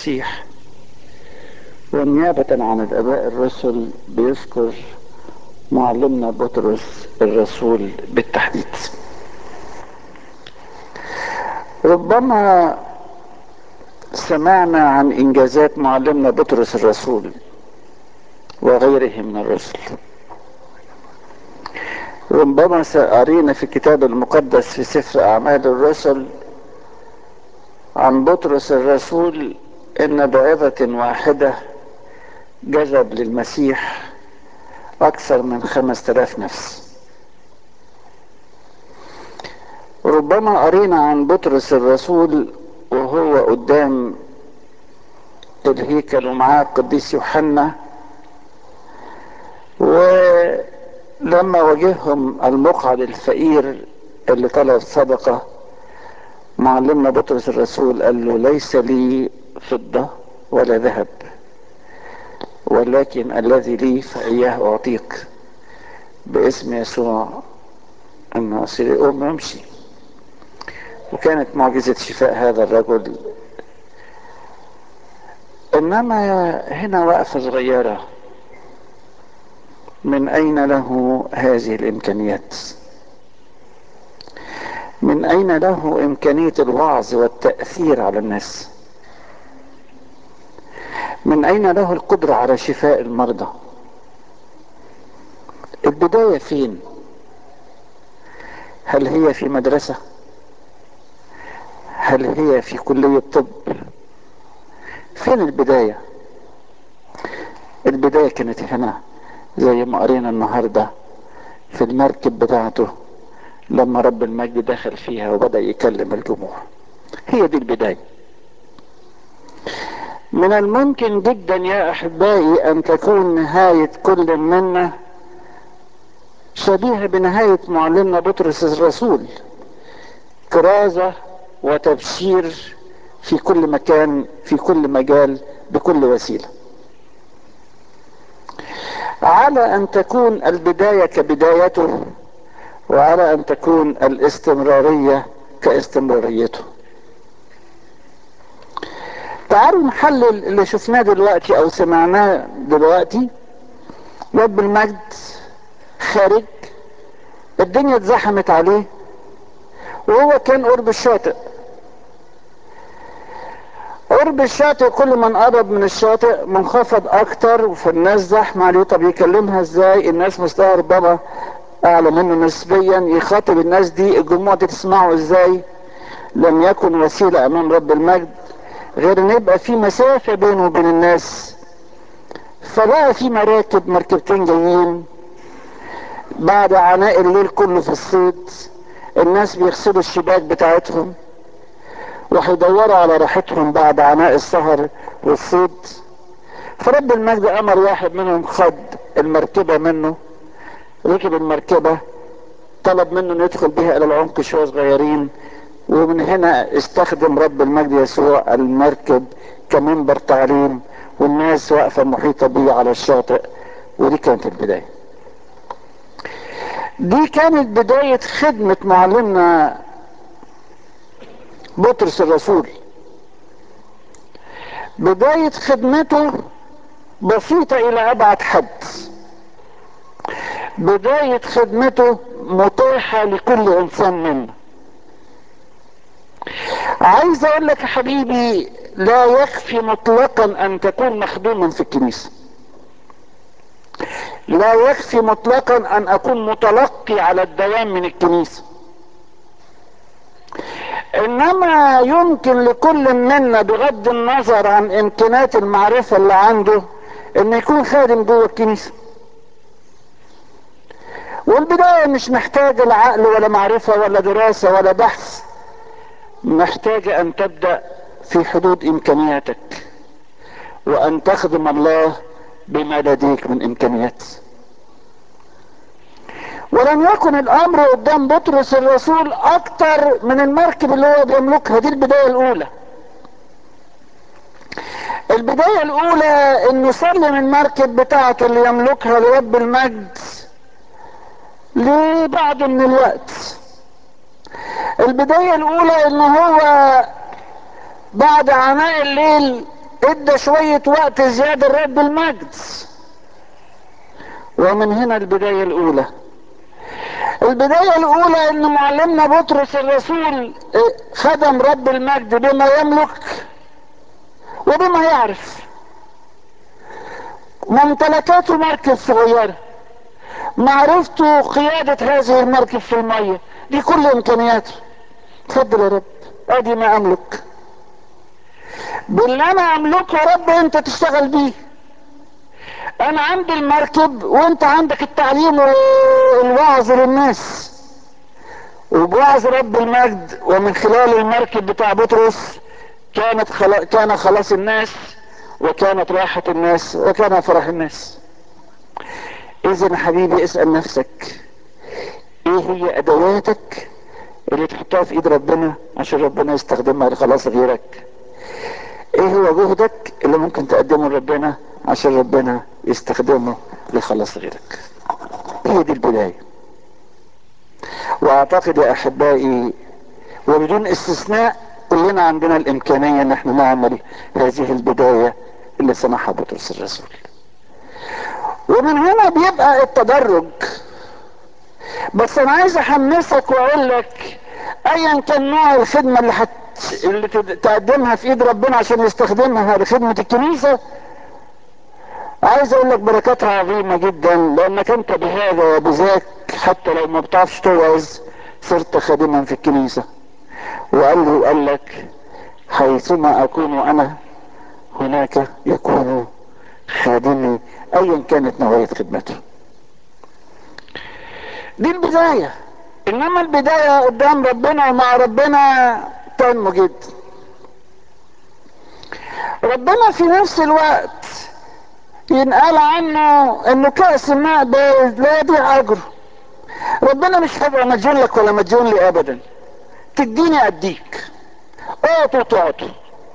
المسيح، ونيابة عن الآباء الرسل بيذكر معلمنا بطرس الرسول بالتحديد. ربما سمعنا عن إنجازات معلمنا بطرس الرسول وغيره من الرسل. ربما قرينا في الكتاب المقدس في سفر أعمال الرسل عن بطرس الرسول إن بعظة واحدة جذب للمسيح أكثر من 5000 نفس. ربما قرينا عن بطرس الرسول وهو قدام الهيكل ومعاه القديس يوحنا، ولما واجههم المقعد الفقير اللي طلب صدقة، معلمنا بطرس الرسول قال له: ليس لي فضة ولا ذهب، ولكن الذي لي فإياه أعطيك، باسم يسوع الناصري قوم وامشي. وكانت معجزة شفاء هذا الرجل. إنما هنا وقفة صغيرة: من أين له هذه الإمكانيات؟ من أين له إمكانية الوعظ والتأثير على الناس؟ من أين له القدرة على شفاء المرضى؟ البداية فين؟ هل هي في مدرسة؟ هل هي في كلية طب؟ فين البداية؟ البداية كانت هنا، زي ما قرينا النهاردة في المركب بتاعته لما رب المجد دخل فيها وبدأ يكلم الجموع. هي دي البداية. من الممكن جدا يا أحبائي أن تكون نهاية كل منا شبيهة بنهاية معلمنا بطرس الرسول، كرازة وتبشير في كل مكان، في كل مجال، بكل وسيلة. على أن تكون البداية كبدايته، وعلى أن تكون الاستمرارية كاستمراريته. تعالوا نحلل اللي شفناه دلوقتي أو سمعناه دلوقتي. رب المجد خارج، الدنيا اتزحمت عليه وهو كان قرب الشاطئ. قرب الشاطئ، كل من قرب من الشاطئ منخفض اكتر، فالناس زحمه عليه. طب يكلمها ازاي؟ الناس مستغربه، اعلى منه نسبيا، يخاطب الناس دي، الجموع دي تسمعه ازاي؟ لم يكن وسيله امام رب المجد غير ان يبقى في مسافه بينه وبين الناس. فلقى في مركبتين جايين بعد عناء الليل كله في الصيد. الناس بيغسلوا الشباك بتاعتهم وهيدوروا على راحتهم بعد عناء السهر والصيد. فرب المجد امر واحد منهم، خد المركبة منه، ركب المركبة، طلب منه انه يدخل بها الى العمق شوية صغيرين. ومن هنا استخدم رب المجد يسوع المركب كمنبر تعليم، والناس واقفة محيطة بيه على الشاطئ. ودي كانت البداية. دي كانت بداية خدمة معلمنا بطرس الرسول. بداية خدمته بسيطة الى ابعد حد. بداية خدمته متاحة لكل انسان منا. عايز اقول لك يا حبيبي، لا يكفي مطلقا ان تكون مخدوما في الكنيسة. لا يكفي مطلقا ان اكون متلقي على الدوام من الكنيسة. انما يمكن لكل منا بغض النظر عن امكانات المعرفة اللي عنده ان يكون خادم جوه الكنيسة. والبداية مش محتاجة لا عقل ولا معرفة ولا دراسة ولا بحث، محتاجة ان تبدأ في حدود امكانياتك وان تخدم الله بما لديك من امكانيات. ولم يكن الامر قدام بطرس الرسول اكتر من المركب اللي هو بيملكها. دي البداية الاولى. البداية الاولى انه سلم المركب بتاعته اللي يملكها لرب المجد لبعض من الوقت. البداية الاولى ان هو بعد عناء الليل ادى شوية وقت زيادة لرب المجد. ومن هنا البداية الاولى. البداية الاولى ان معلمنا بطرس الرسول خدم رب المجد بما يملك وبما يعرف. ممتلكاته مركب صغيرة، معرفته قيادة هذه المركب في المية، دي كل امكانياته. اتفضل يا رب، ادي ما املك، باللي انا املكه يا رب انت تشتغل بيه. انا عندي المركب وانت عندك التعليم والوعظ للناس. وبوعظ رب المجد ومن خلال المركب بتاع بطرس كان خلاص الناس، وكانت راحة الناس، وكان فرح الناس. اذا حبيبي اسأل نفسك، ايه هي ادواتك اللي تحطها في ايد ربنا عشان ربنا يستخدمها لخلاص غيرك؟ ايه هو جهدك اللي ممكن تقدمه لربنا عشان ربنا يستخدمه لخلاص غيرك؟ هي دي البداية. واعتقد يا احبائي وبدون استثناء كلنا عندنا الامكانية ان احنا نعمل هذه البداية اللي سمحها بطرس الرسول. ومن هنا بيبقى التدرج. بس انا عايز احمسك واقول لك ايا كان نوع الخدمة اللي تقدمها في ايد ربنا عشان يستخدمها لخدمة الكنيسة، عايز اقول لك بركاتها عظيمة جدا، لانك انت بهذا وبذاك حتى لو ما بتعرفش توعظ صرت خادما في الكنيسة. وقال لك حيثما اكون انا هناك يكون خادمي، ايا كانت نوعية خدمته. دي البداية. انما البداية قدام ربنا ومع ربنا تنمو جدا. ربنا في نفس الوقت ينقال عنه انه كأس ماء بارد لا يضيع اجره. ربنا مش هيبقى مديون لك ولا مديون لي ابدا. تديني اديك، اعطوا تعطوا.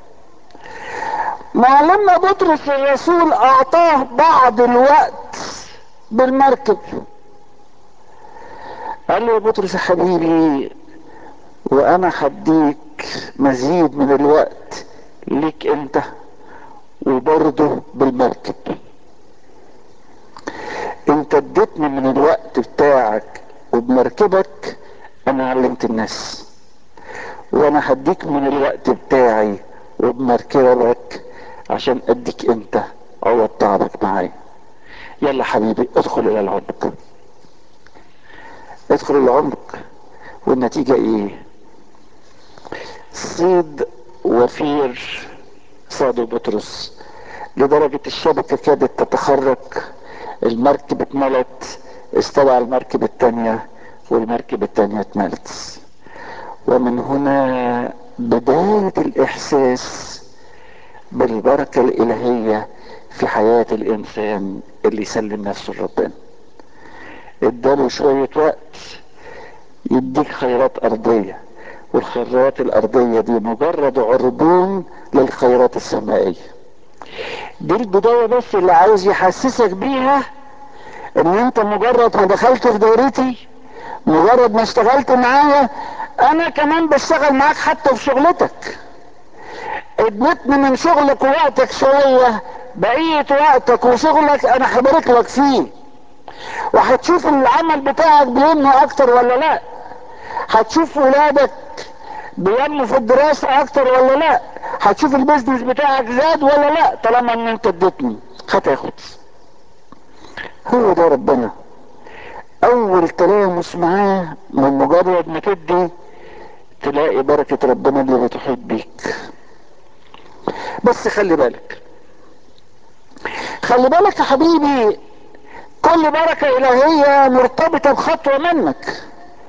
معلمنا بطرس الرسول اعطاه بعض الوقت بالمركب. قال له يا بطرس يا حبيبي، وانا هديك مزيد من الوقت ليك انت وبرضه بالمركب. انت اديتني من الوقت بتاعك وبمركبك، انا علمت الناس، وانا هديك من الوقت بتاعي وبمركبك عشان اديك انت عوض تعبك معايا. يلا حبيبي ادخل الى العمق، ادخل العمق. والنتيجة ايه؟ صيد وفير صادوا بطرس لدرجة الشبكة كادت تتخرق. المركب اتملت، استوى على المركب التانية والمركب التانية اتملت. ومن هنا بداية الاحساس بالبركة الالهية في حياة الانسان اللي يسلم نفسه لربنا. اداله شوية وقت يديك خيرات ارضية، والخيرات الارضية دي مجرد عربون للخيرات السمائية. دي البداية بس اللي عاوز يحسسك بيها، ان انت مجرد ما دخلت في دايرتي، مجرد ما اشتغلت معايا، انا كمان بشتغل معاك حتى في شغلتك. ادمتني من شغلك ووقتك شوية، بقية وقتك وشغلك انا هبارك لك فيه. وهتشوف العمل بتاعك بينمو اكتر ولا لا، هتشوف ولادك بينمو في الدراسة اكتر ولا لا، هتشوف البيزنس بتاعك زاد ولا لا، طالما ان انت اديتني هتاخد. هو ده ربنا. اول تلامس معاه من مجرد ما تدي تلاقي بركة ربنا اللي بتحيط بيك. بس خلي بالك، خلي بالك يا حبيبي، كل بركة الهية مرتبطة بخطوة منك.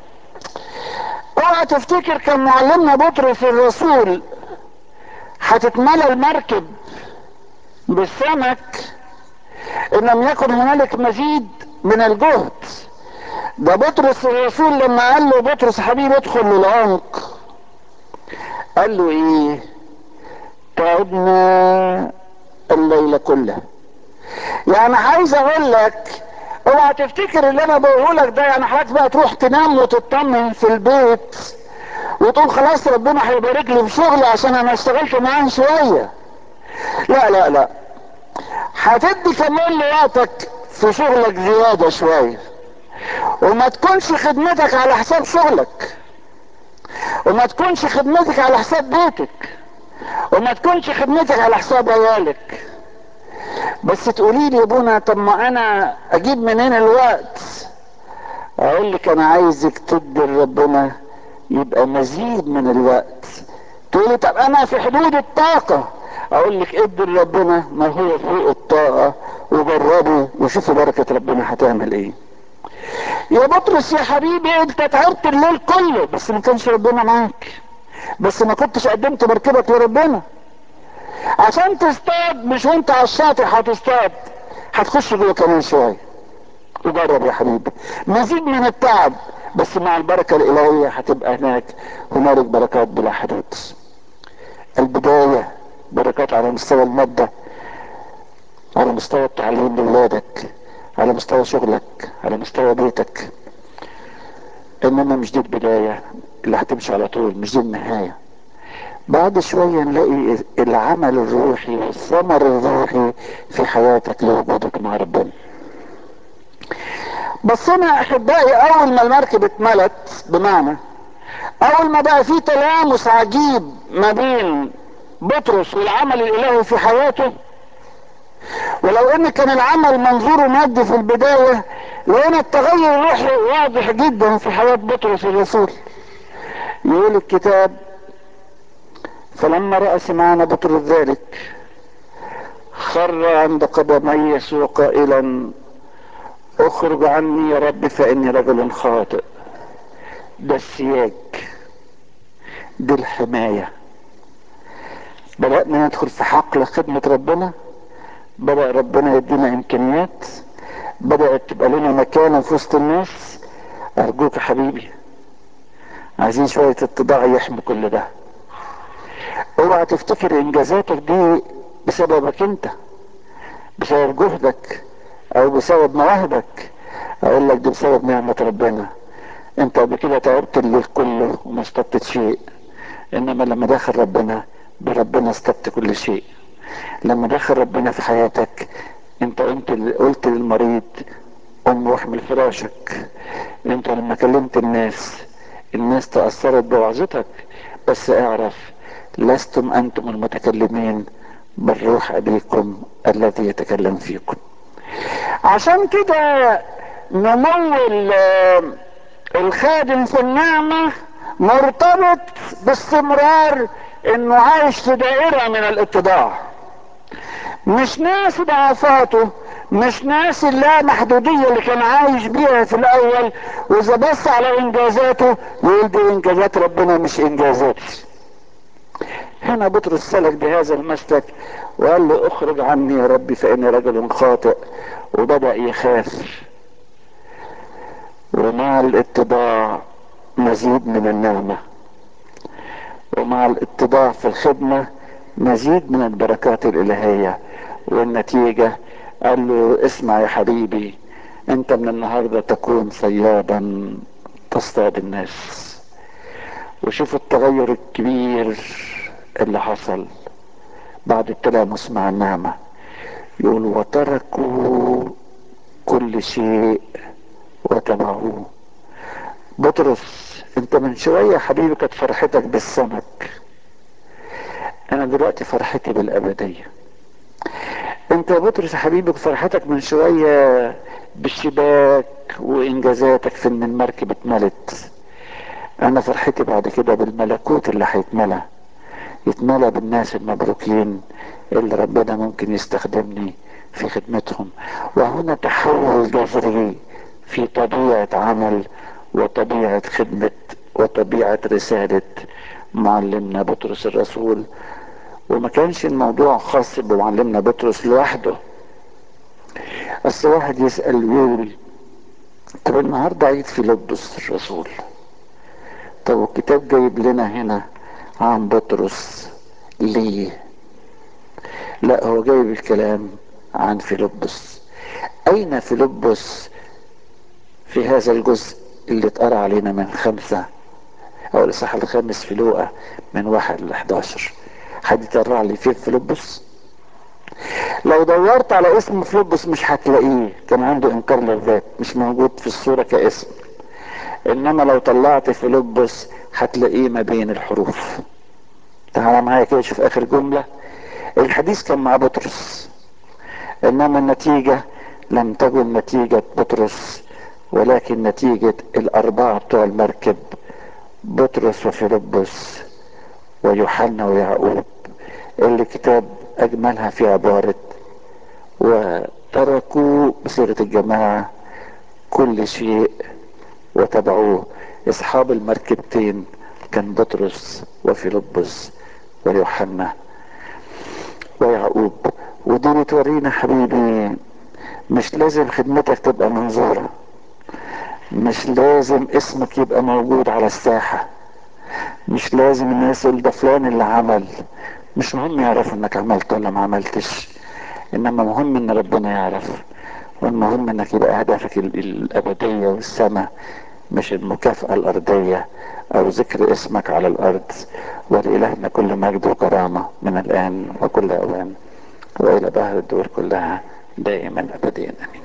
اوعى تفتكر كان معلمنا بطرس الرسول هتتملى المركب بالسمك ان لم يكن هنالك مزيد من الجهد. ده بطرس الرسول لما قال له بطرس حبيبي ادخل للعمق، قال له ايه؟ تعبنا الليلة كلها. يعني عايز اقول لك اوعى تفتكر اللي انا بقوله لك ده يعني حضرتك بقى تروح تنام وتطمن في البيت وتقول خلاص ربنا هيبارك لي في شغلي عشان انا اشتغلت معاه شويه. لا لا لا، هتدي كمان لوقتك في شغلك زيادة شوية، وما تكونش خدمتك على حساب شغلك، وما تكونش خدمتك على حساب بيتك، وما تكونش خدمتك على حساب عيالك. بس تقولي لي يا ابونا طب ما انا اجيب منين الوقت؟ اقول لك انا عايزك تدي لربنا يبقى مزيد من الوقت. تقولي طب انا في حدود الطاقة، اقول لك ادي لربنا ما هو فوق الطاقة، وجربي وشوفي بركة ربنا هتعمل ايه. يا بطرس يا حبيبي انت تعبت الليل كله بس ما كانش ربنا معاك، بس ما كنتش قدمت مركبك لربنا عشان تصطاد. مش وانت على الشاطئ هتصطاد، هتخش جوه كمان شويه. وجرب يا حبيبي مزيد من التعب، بس مع البركه الالهيه هتبقى هنالك بركات بلا حدود. البدايه بركات على مستوى الماده، على مستوى التعليم لاولادك، على مستوى شغلك، على مستوى بيتك. انما مش دي البدايه اللي هتمشي على طول، مش دي النهايه. بعد شوية نلاقي العمل الروحي والثمر الروحي في حياتك لوجودك مع ربنا. بس انا احبائي اول ما المركب اتملت، بمعنى اول ما بقى في تلامس عجيب ما بين بطرس والعمل الالهي في حياته، ولو ان كان العمل منظوره مادي في البداية، لقينا التغير الروحي واضح جدا في حياة بطرس الرسول. يقول الكتاب فلما رأى سمعان بطرس ذلك خر عند قدمي يسوع قائلا اخرج عني يا رب فاني رجل خاطئ. ده السياج، دي الحماية. بدأنا ندخل في حقل خدمة ربنا، بدأ ربنا يدينا امكانيات، بدأت تبقى لنا مكانة في وسط الناس. ارجوك يا حبيبي عايزين شوية اتضاع يحمي كل ده. اوعى تفتكر انجازاتك دي بسببك انت، بسبب جهدك او بسبب مواهبك. اقول لك دي بسبب نعمة ربنا. انت قبل كده تعبت الليل كله وما استبتت شيء، انما لما دخل ربنا بربنا استبت كل شيء. لما دخل ربنا في حياتك انت قلت للمريض قم واحمل فراشك. انت لما كلمت الناس تأثرت بوعظتك. بس اعرف لستم انتم المتكلمين بل روح ابيكم الذي يتكلم فيكم. عشان كده نمو الخادم في النعمة مرتبط باستمرار انه عايش في دائرة من الاتضاع، مش ناسي ضعفاته، مش ناسي اللامحدودية اللي كان عايش بيها في الاول، واذا بص على انجازاته يقول دي انجازات ربنا مش انجازاتي. هنا بطرس سلك بهذا المسلك وقال له اخرج عني يا ربي فاني رجل خاطئ، وبدأ يخاف. ومع الاتضاع مزيد من النعمة، ومع الاتضاع في الخدمة مزيد من البركات الإلهية. والنتيجة قال له اسمع يا حبيبي انت من النهاردة تكون صيادا تصطاد الناس. وشوف التغير الكبير اللي حصل بعد التلامس مع النعمة. يقول وتركوا كل شيء وتبعوه. بطرس انت من شوية يا حبيبي كانت فرحتك بالسمك، انا دلوقتي فرحتي بالابدية. انت يا بطرس يا حبيبي فرحتك من شوية بالشباك وانجازاتك في ان المركب اتملت. انا فرحتي بعد كده بالملكوت اللي هيتملى، يتملى بالناس المبروكين اللي ربنا ممكن يستخدمني في خدمتهم. وهنا تحول جذري في طبيعة عمل وطبيعة خدمة وطبيعة رسالة معلمنا بطرس الرسول. وما كانش الموضوع خاص بمعلمنا بطرس لوحده. بس واحد يسأل ويقول طب النهارده عيد فيلبس الرسول، طب الكتاب جايب لنا هنا عن بطرس ليه؟ لا هو جايب الكلام عن فيلبس. اين فيلبس في هذا الجزء اللي اتقرا علينا من 5 او الاصحاح الخامس في لوقا من 1 ل 11؟ حد يطلع لي فين فيلبس؟ لو دورت على اسم فيلبس مش هتلاقيه، كان عنده انكار للذات، مش موجود في الصورة كاسم. انما لو طلعت فيلبس هتلاقيه ما بين الحروف. تعال معايا كده شوف اخر جملة. الحديث كان مع بطرس، انما النتيجة لم تكن نتيجة بطرس، ولكن نتيجة الاربعة بتوع المركب، بطرس وفيلبس ويوحنا ويعقوب، اللي كتاب اجملها في عبارة وتركوا بصيغة الجماعة كل شيء وتبعوه. اصحاب المركبتين كان بطرس وفيلبس ويوحنا ويعقوب. ودي بتورينا حبيبي مش لازم خدمتك تبقى منظورة، مش لازم اسمك يبقى موجود على الساحة، مش لازم الناس يقول ده فلان اللي عمل. مش مهم يعرفوا انك عملت ولا ما عملتش، انما مهم ان ربنا يعرف، والمهم انك يبقى هدفك الابدية والسماء، مش المكافأة الارضية او ذكر اسمك على الارض. ولإلهنا كل مجد وكرامة من الان وكل اوان والى دهر الدور كلها دائما ابديا.